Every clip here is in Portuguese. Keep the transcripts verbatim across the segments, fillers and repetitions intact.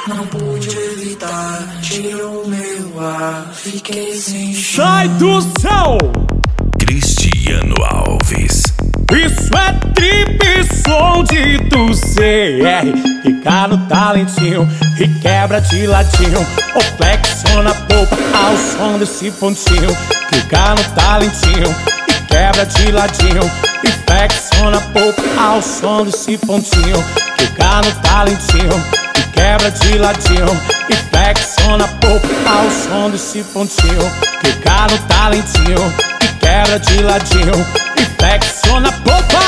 Não pude evitar, tirou meu ar, fiquei sem chão. Sai do céu! Cristiano Alves. Isso é trip, som de do C R. Fica no talentinho e quebra de ladinho, ou flexiona a polpa ao som desse pontinho. Fica no talentinho e quebra de ladinho, e flexiona a polpa ao som desse pontinho. Fica no talentinho e quebra de ladinho, e flexiona a polpa ao som desse pontinho. Fica no talentinho e quebra de ladinho, e flexiona a polpa.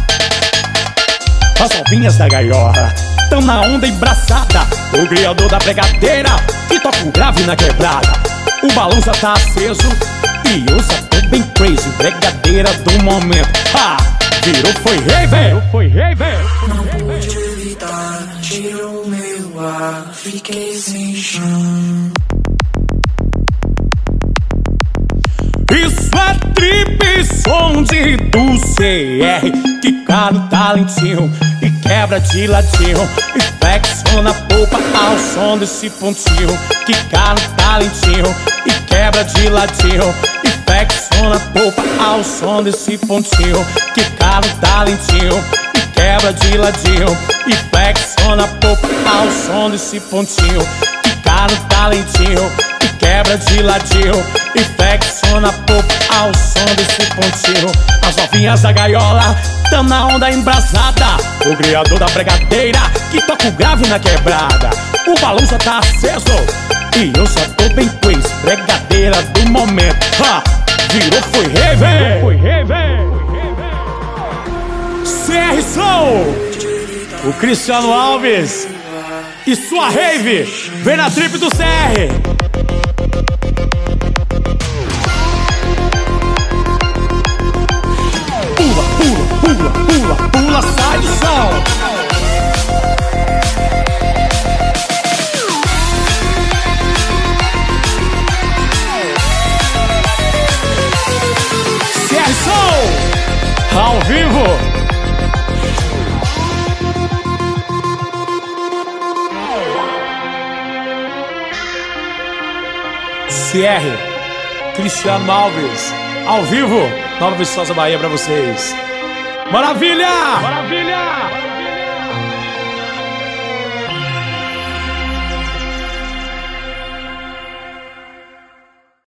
As novinhas da gaiola tão na onda embraçada, o criador da pregadeira que toca o grave na quebrada. O balão já tá aceso e eu já tô bem crazy, bregadeira do momento. Ha! Virou foi rei, velho. Foi rei, velho. Não pude evitar, tirou meu ar, fiquei sem chão. Isso é trip, som de do C R. Quica no talentinho e quebra de ladinho, e flexiona a polpa ao som desse pontinho. Quica no talentinho e quebra de ladinho, e flexiona a polpa ao som desse pontinho. Quica no talentinho e quebra de ladinho, e flexiona a polpa ao som desse pontinho. Quica no talentinho e quebra de ladinho, e flexiona a polpa ao som desse pontinho. As novinhas da gaiola tão na onda embrasada, o criador da pregadeira que toca o grave na quebrada. O balão já tá aceso e eu já tô bem crazy, bregadeira do momento. Ha! Virou foi rei, véi. Foi rei, véi. C R Soul, o Cristiano Alves e sua rave vem na trip do C R. Pula, pula, pula, pula, pula, sai do chão. C R Soul, ao vivo. C R, Cristiano Alves, ao vivo, Nova Viçosa, Bahia pra vocês. Maravilha! Maravilha!